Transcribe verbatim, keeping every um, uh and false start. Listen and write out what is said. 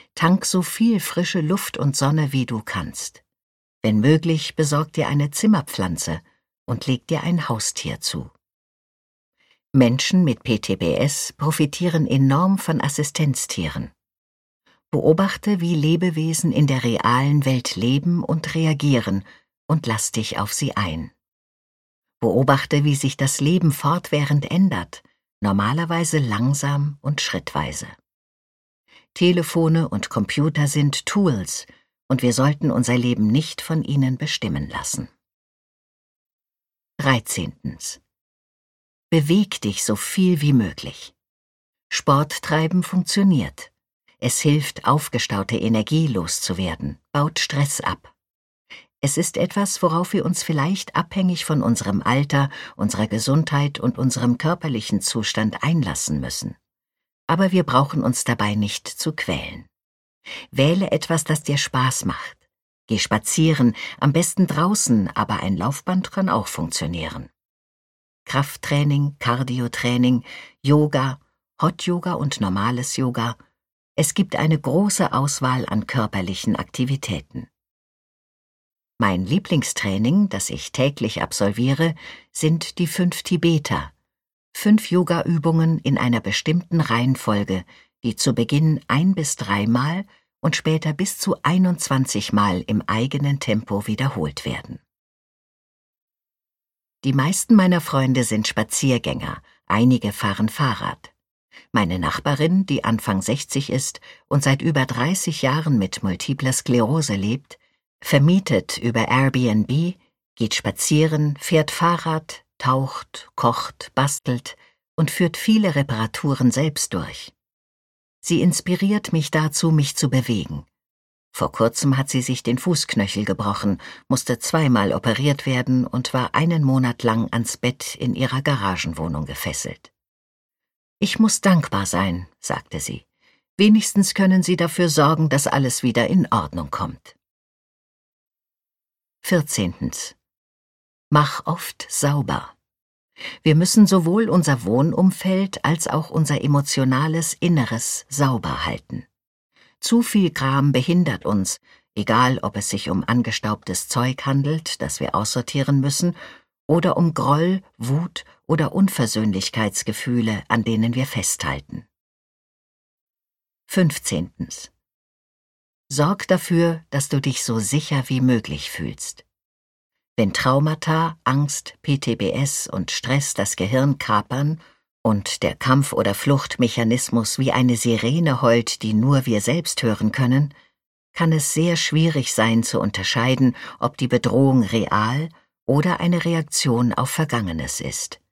Tank so viel frische Luft und Sonne, wie du kannst. Wenn möglich, besorg dir eine Zimmerpflanze und leg dir ein Haustier zu. Menschen mit P T B S profitieren enorm von Assistenztieren. Beobachte, wie Lebewesen in der realen Welt leben und reagieren und lass dich auf sie ein. Beobachte, wie sich das Leben fortwährend ändert, normalerweise langsam und schrittweise. Telefone und Computer sind Tools, und wir sollten unser Leben nicht von ihnen bestimmen lassen. Dreizehntens. Beweg dich so viel wie möglich. Sport treiben funktioniert. Es hilft, aufgestaute Energie loszuwerden, baut Stress ab. Es ist etwas, worauf wir uns vielleicht abhängig von unserem Alter, unserer Gesundheit und unserem körperlichen Zustand einlassen müssen. Aber wir brauchen uns dabei nicht zu quälen. Wähle etwas, das dir Spaß macht. Geh spazieren, am besten draußen, aber ein Laufband kann auch funktionieren. Krafttraining, Cardiotraining, Yoga, Hot Yoga und normales Yoga. Es gibt eine große Auswahl an körperlichen Aktivitäten. Mein Lieblingstraining, das ich täglich absolviere, sind die fünf Tibeter. Fünf Yoga-Übungen in einer bestimmten Reihenfolge, die zu Beginn ein- bis dreimal und später bis zu einundzwanzig Mal im eigenen Tempo wiederholt werden. Die meisten meiner Freunde sind Spaziergänger, einige fahren Fahrrad. Meine Nachbarin, die Anfang sechzig ist und seit über dreißig Jahren mit multipler Sklerose lebt, vermietet über Airbnb, geht spazieren, fährt Fahrrad, taucht, kocht, bastelt und führt viele Reparaturen selbst durch. Sie inspiriert mich dazu, mich zu bewegen. Vor kurzem hat sie sich den Fußknöchel gebrochen, musste zweimal operiert werden und war einen Monat lang ans Bett in ihrer Garagenwohnung gefesselt. »Ich muss dankbar sein«, sagte sie. »Wenigstens können Sie dafür sorgen, dass alles wieder in Ordnung kommt.« Vierzehntens. Mach oft sauber. Wir müssen sowohl unser Wohnumfeld als auch unser emotionales Inneres sauber halten. Zu viel Kram behindert uns, egal ob es sich um angestaubtes Zeug handelt, das wir aussortieren müssen, oder um Groll, Wut oder Unversöhnlichkeitsgefühle, an denen wir festhalten. Fünfzehntens. Sorg dafür, dass du dich so sicher wie möglich fühlst. Wenn Traumata, Angst, P T B S und Stress das Gehirn kapern und der Kampf- oder Fluchtmechanismus wie eine Sirene heult, die nur wir selbst hören können, kann es sehr schwierig sein zu unterscheiden, ob die Bedrohung real oder eine Reaktion auf Vergangenes ist.